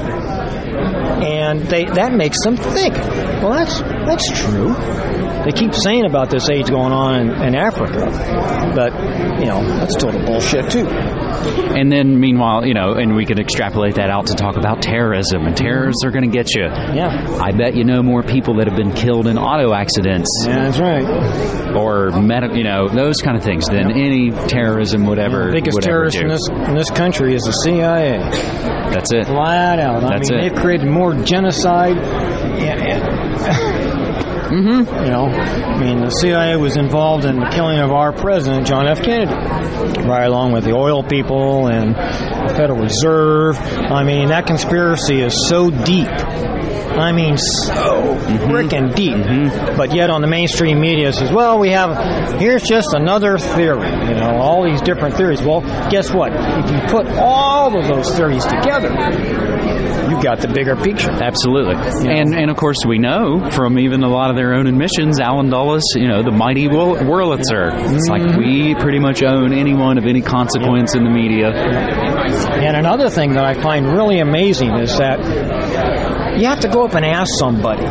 And they that makes them think, well, that's that's true. They keep saying about this AIDS going on in, in Africa, but, you know, that's total bullshit, too. And then, meanwhile, you know, and we could extrapolate that out to talk about terrorism, and terrorists are going to get you. Yeah. I bet you know more people that have been killed in auto accidents. Yeah, that's right. Or, med- you know, those kind of things than any terrorism would ever The biggest would terrorist ever in this, in this country is the C I A. That's it. Flat out. I That's mean, it. they've created more genocide. Yeah, yeah. Mm-hmm. You know, I mean, the C I A was involved in the killing of our president, John F. Kennedy, right along with the oil people and the Federal Reserve. I mean, that conspiracy is so deep. I mean, so mm-hmm. frickin' deep. Mm-hmm. But yet on the mainstream media it says, well, we have, here's just another theory. You know, all these different theories. Well, guess what? If you put all of those theories together, you got the bigger picture. Absolutely. You know? And, and of course, we know from even a lot of their own admissions, Alan Dulles, you know, the mighty Wur- Wurlitzer. Yeah. It's mm-hmm. like we pretty much own anyone of any consequence yeah. in the media. And another thing that I find really amazing is that you have to go up and ask somebody,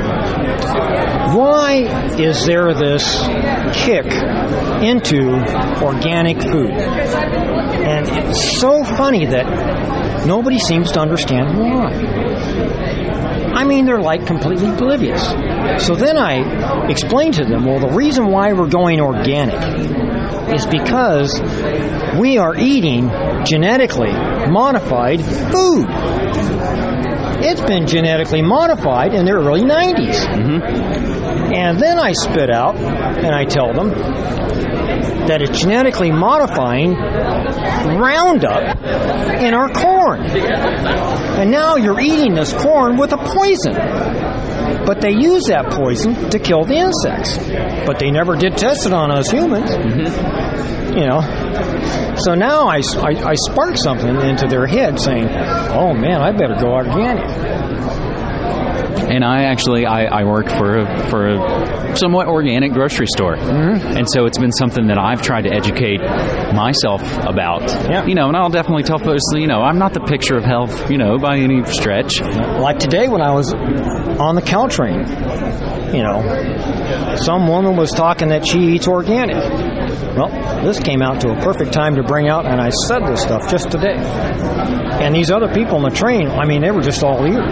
why is there this kick into organic food? And it's so funny that nobody seems to understand why. I mean, they're like completely oblivious. So then I explained to them, well, the reason why we're going organic is because we are eating genetically modified food. It's been genetically modified in the early nineties. Mm-hmm. And then I spit out and I tell them that it's genetically modifying Roundup in our corn. And now you're eating this corn with a poison. But they use that poison to kill the insects. But they never did test it on us humans. Mm-hmm. You know. So now I, I, I spark something into their head saying, oh man, I better go organic. And I actually I, I work for a, for a somewhat organic grocery store, mm-hmm. and so it's been something that I've tried to educate myself about. Yeah. You know, and I'll definitely tell folks, you know, I'm not the picture of health, you know, by any stretch. Like today when I was on the Caltrain, you know, some woman was talking that she eats organic. Well, this came out to a perfect time to bring out, and I said this stuff just today. And these other people on the train, I mean, they were just all ears.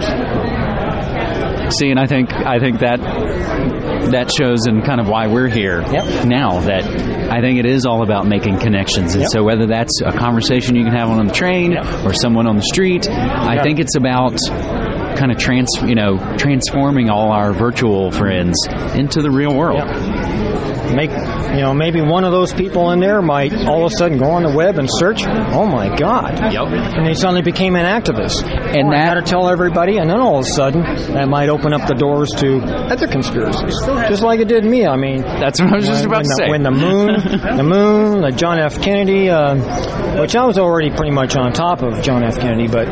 See, and I think I think that that shows in kind of why we're here yep. now, that I think it is all about making connections. And yep. so whether that's a conversation you can have on the train yep. or someone on the street, I yep. think it's about kind of trans, you know, transforming all our virtual friends into the real world. Yep. Make, you know, maybe one of those people in there might all of a sudden go on the web and search, oh my God. Yep. And they suddenly became an activist. And oh, that, I had to tell everybody, and then all of a sudden that might open up the doors to other conspiracies. Just like it did me. I mean, that's what I was when, just about to the, say. When the moon, the moon, the John F. Kennedy, uh, which I was already pretty much on top of John F. Kennedy, but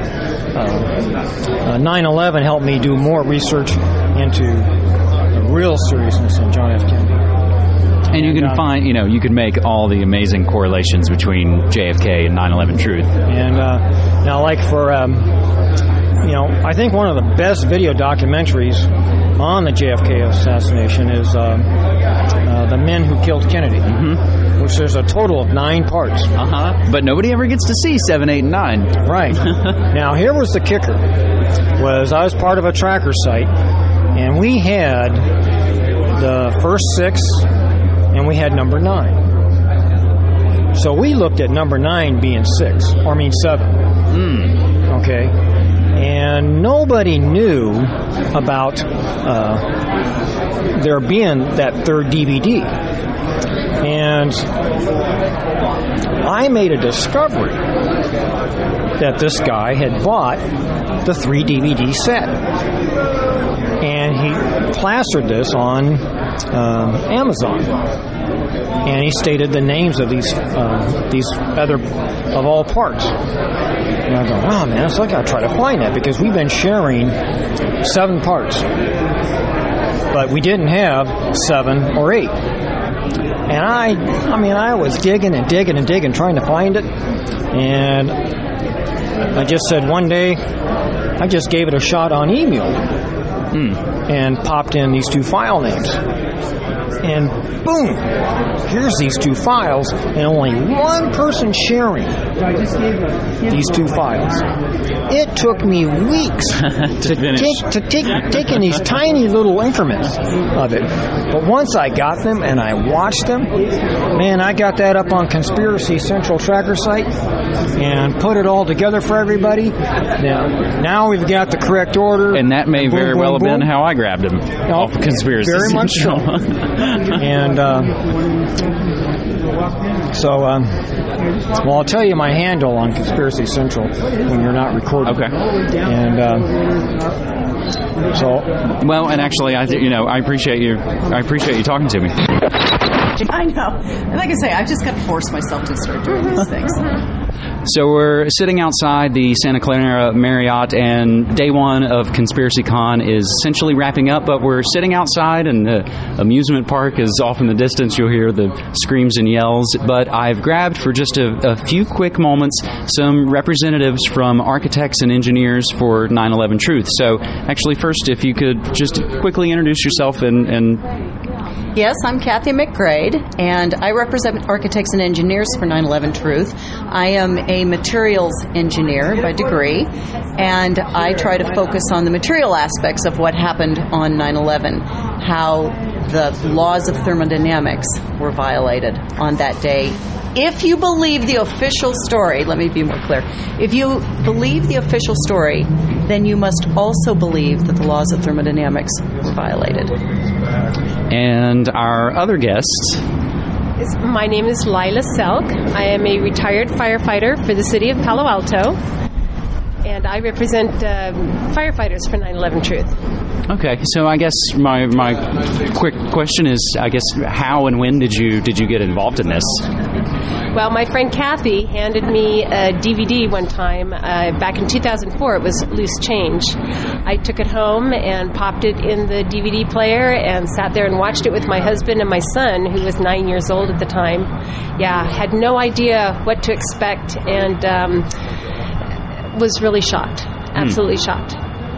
uh, uh, nine eleven helped me do more research into the real seriousness of John F. Kennedy. And you can uh, find, you know, you can make all the amazing correlations between J F K and nine eleven Truth. And uh, now, like for, um, you know, I think one of the best video documentaries on the J F K assassination is uh, uh, The Men Who Killed Kennedy, mm-hmm. which there's a total of nine parts. Uh-huh. But nobody ever gets to see seven, eight, and nine. Right. Now, here was the kicker, was I was part of a tracker site, and we had the first six, and we had number nine. So we looked at number nine being six, or I mean seven. Mm. Okay. And nobody knew about uh, there being that third D V D. And I made a discovery that this guy had bought the three D V D set. And he plastered this on um, Amazon. And he stated the names of these uh, these other, of all parts. And I go, wow, man, so I got to try to find that, because we've been sharing seven parts. But we didn't have seven or eight. And I, I mean, I was digging and digging and digging, trying to find it. And I just said one day, I just gave it a shot on email. Mm. And popped in these two file names. And boom, here's these two files, and only one person sharing these two files. It took me weeks to, to take to take taking these tiny little increments of it. But once I got them and I watched them, man, I got that up on Conspiracy Central Tracker site and put it all together for everybody. Now, now we've got the correct order. And that may boom, very boom, well boom. have been how I grabbed them No, off of Conspiracy Very much so. And uh, so, um, well, I'll tell you my handle on Conspiracy Central when you're not recording. Okay. And uh, so, well, and actually, I th- you know, I appreciate you. I appreciate you talking to me. I know. And like I say, I've just got to force myself to start doing these things. So we're sitting outside the Santa Clara Marriott, and day one of Conspiracy Con is essentially wrapping up, but we're sitting outside, and the amusement park is off in the distance. You'll hear the screams and yells, but I've grabbed for just a, a few quick moments some representatives from architects and engineers for nine eleven Truth. So actually, first, if you could just quickly introduce yourself and... and Yes, I'm Kathy McGrade, and I represent architects and engineers for nine eleven Truth. I am a materials engineer by degree, and I try to focus on the material aspects of what happened on nine eleven, how the laws of thermodynamics were violated on that day. If you believe the official story, let me be more clear, if you believe the official story, then you must also believe that the laws of thermodynamics were violated. And our other guest. My name is Lila Selk. I am a retired firefighter for the city of Palo Alto, and I represent uh, firefighters for nine eleven Truth. Okay, so I guess my my quick question is, I guess, how and when did you did you get involved in this? Well, my friend Kathy handed me a D V D one time uh, back in two thousand four. It was Loose Change. I took it home and popped it in the D V D player and sat there and watched it with my husband and my son, who was nine years old at the time. Yeah, had no idea what to expect and um, was really shocked. Absolutely mm. shocked.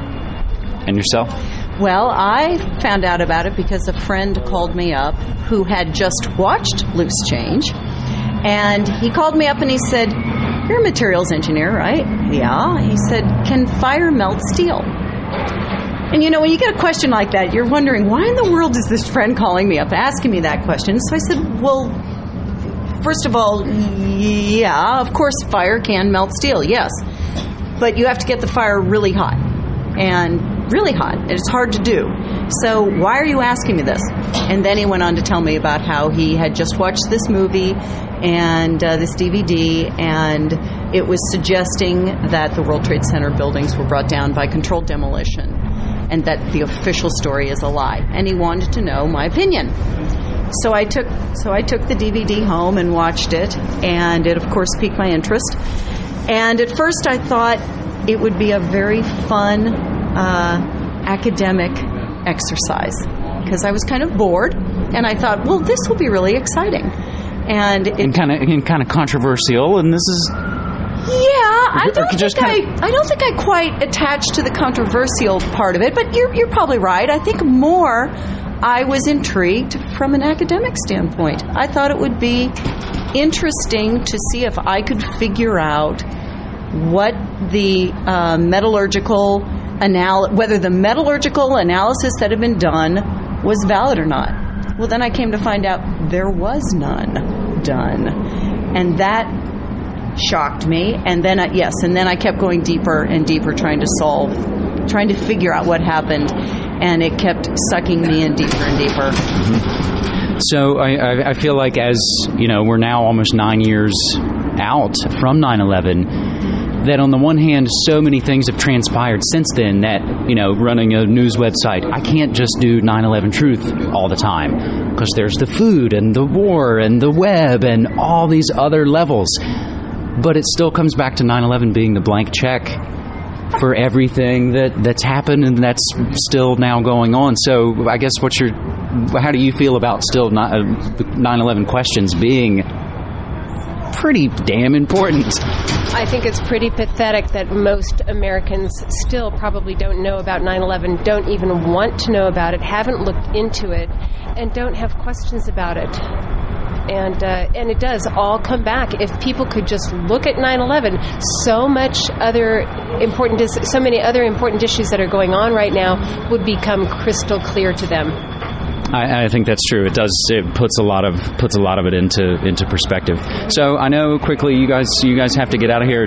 And yourself? Well, I found out about it because a friend called me up who had just watched Loose Change. And he called me up and he said, "You're a materials engineer, right?" "Yeah." He said, "Can fire melt steel?" And you know, when you get a question like that, you're wondering, why in the world is this friend calling me up asking me that question? So I said, well, first of all, yeah, of course fire can melt steel, yes. But you have to get the fire really hot. And really hot. It's hard to do. So why are you asking me this? And then he went on to tell me about how he had just watched this movie and uh, this D V D, and it was suggesting that the World Trade Center buildings were brought down by controlled demolition and that the official story is a lie. And he wanted to know my opinion. So I took so I took the D V D home and watched it, and it, of course, piqued my interest. And at first I thought it would be a very fun uh, academic exercise because I was kind of bored, and I thought, well, this will be really exciting. And it, and kind of and kind of controversial, and this is yeah. I don't think just I, kind of, I don't think I quite attached to the controversial part of it, but you're you're probably right. I think more I was intrigued from an academic standpoint. I thought it would be interesting to see if I could figure out what the uh, metallurgical anal whether the metallurgical analysis that had been done was valid or not. Well, then I came to find out there was none done, and that shocked me. And then I, yes, and then I kept going deeper and deeper, trying to solve, trying to figure out what happened, and it kept sucking me in deeper and deeper. Mm-hmm. So I, I feel like, as you know, we're now almost nine years out from nine eleven. That on the one hand, so many things have transpired since then that, you know, running a news website, I can't just do nine eleven Truth all the time because there's the food and the war and the web and all these other levels. But it still comes back to nine eleven being the blank check for everything that, that's happened and that's still now going on. So I guess what's your, how do you feel about still nine eleven questions being pretty damn important? I think it's pretty pathetic that most Americans still probably don't know about nine eleven, don't even want to know about it, haven't looked into it, and don't have questions about it. And uh, and it does all come back. If people could just look at nine eleven, so much other important, so many other important issues that are going on right now would become crystal clear to them. I, I think that's true. It does. It puts a lot of puts a lot of it into into perspective. So I know quickly you guys you guys have to get out of here.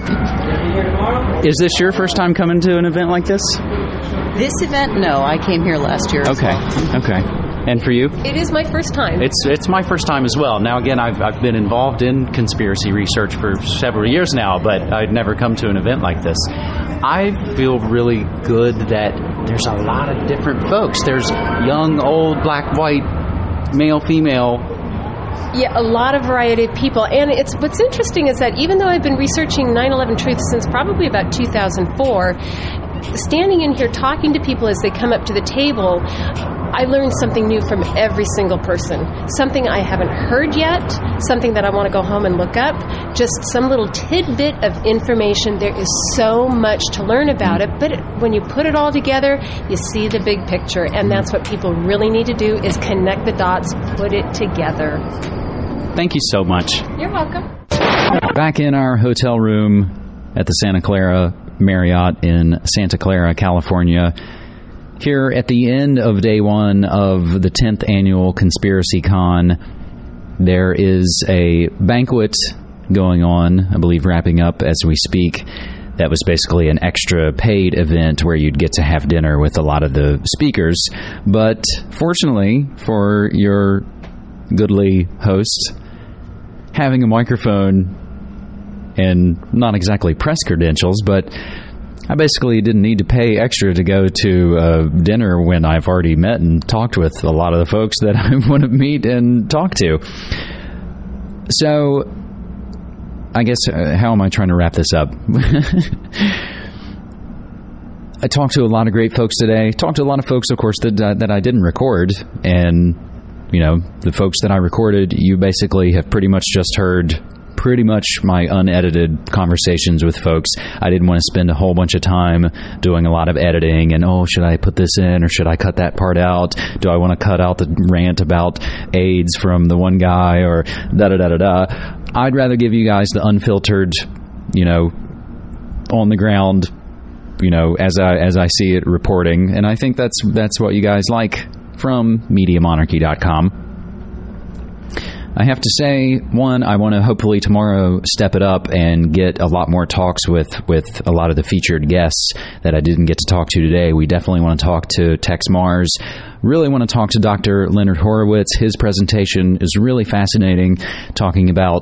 Is this your first time coming to an event like this? This event, no. I came here last year. Okay. As well. Okay. And for you? It is my first time. It's it's my first time as well. Now again, I've I've been involved in conspiracy research for several years now, but I'd never come to an event like this. I feel really good that there's a lot of different folks. There's young, old, black, white, male, female. Yeah, a lot of variety of people. And it's what's interesting is that even though I've been researching nine eleven Truth since probably about two thousand four, standing in here talking to people as they come up to the table, I learned something new from every single person. Something I haven't heard yet, something that I want to go home and look up, just some little tidbit of information. There is so much to learn about it, but when you put it all together, you see the big picture, and that's what people really need to do is connect the dots, put it together. Thank you so much. You're welcome. Back in our hotel room at the Santa Clara Marriott in Santa Clara, California, here at the end of day one of the tenth annual Conspiracy Con, there is a banquet going on, I believe wrapping up as we speak. That was basically an extra paid event where you'd get to have dinner with a lot of the speakers. But fortunately for your goodly host, having a microphone and not exactly press credentials, but I basically didn't need to pay extra to go to uh, dinner when I've already met and talked with a lot of the folks that I want to meet and talk to. So I guess, uh, how am I trying to wrap this up? I talked to a lot of great folks today. Talked to a lot of folks, of course, that uh, that I didn't record. And, you know, the folks that I recorded, you basically have pretty much just heard pretty much my unedited conversations with folks. I didn't want to spend a whole bunch of time doing a lot of editing and, oh, should I put this in or should I cut that part out? Do I want to cut out the rant about AIDS from the one guy or da-da-da-da-da? I'd rather give you guys the unfiltered, you know, on the ground, you know, as I as I see it reporting, and I think that's that's what you guys like from media monarchy dot com. I have to say, one, I want to hopefully tomorrow step it up and get a lot more talks with, with a lot of the featured guests that I didn't get to talk to today. We definitely want to talk to Tex Mars. Really want to talk to Doctor Leonard Horowitz. His presentation is really fascinating, talking about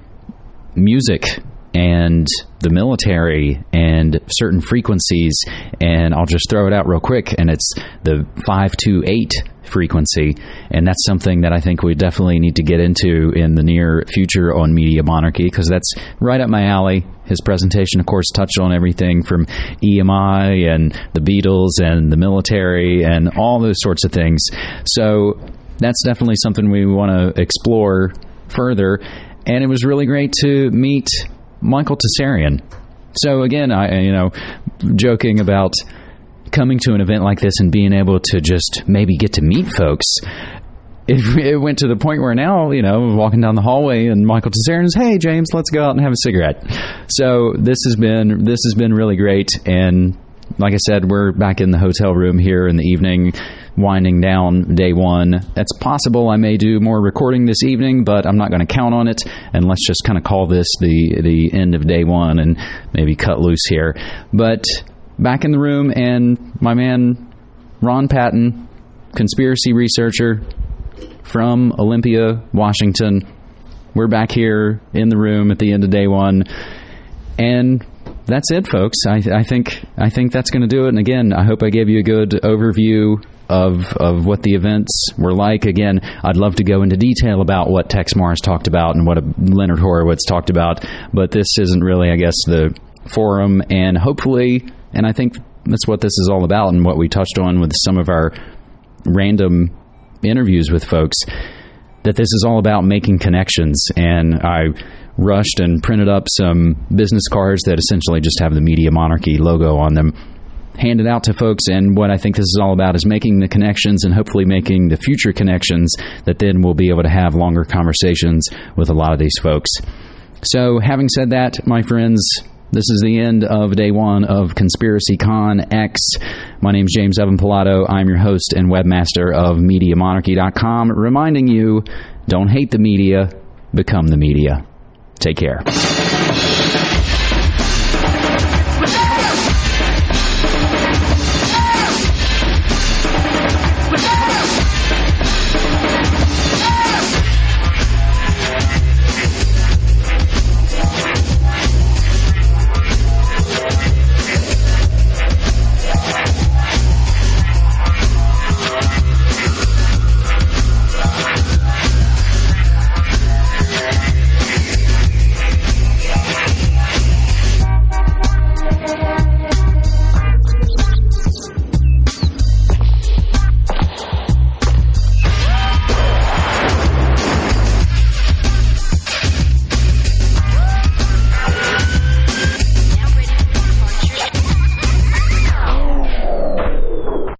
music and the military and certain frequencies. And I'll just throw it out real quick, and it's the five two eight frequency, and that's something that I think we definitely need to get into in the near future on Media Monarchy, because that's right up my alley. His presentation, of course, touched on everything from E M I and the Beatles and the military and all those sorts of things. So that's definitely something we want to explore further. And it was really great to meet Michael Tsarion. So again, I you know, joking about coming to an event like this and being able to just maybe get to meet folks, it, it went to the point where now, you know, walking down the hallway and Michael Tsarion's, hey James, let's go out and have a cigarette. So this has been this has been really great, and like I said, we're back in the hotel room here in the evening, winding down day one. It's possible I may do more recording this evening, but I'm not going to count on it, and let's just kind of call this the the end of day one and maybe cut loose here. But back in the room, and my man Ron Patton, conspiracy researcher from Olympia, Washington. We're back here in the room at the end of day one, and that's it, folks. I, I think I think that's going to do it. And again, I hope I gave you a good overview of of what the events were like. Again, I'd love to go into detail about what Tex Mars talked about and what Leonard Horowitz talked about, but this isn't really, I guess, the forum. And hopefully, and I think that's what this is all about, and what we touched on with some of our random interviews with folks, that this is all about making connections. And I rushed and printed up some business cards that essentially just have the Media Monarchy logo on them, handed out to folks. And what I think this is all about is making the connections, and hopefully making the future connections that then we'll be able to have longer conversations with a lot of these folks. So having said that, my friends, this is the end of day one of Conspiracy Con X. My name is James Evan Pilato. I'm your host and webmaster of media monarchy dot com, reminding you, don't hate the media, become the media. Take care.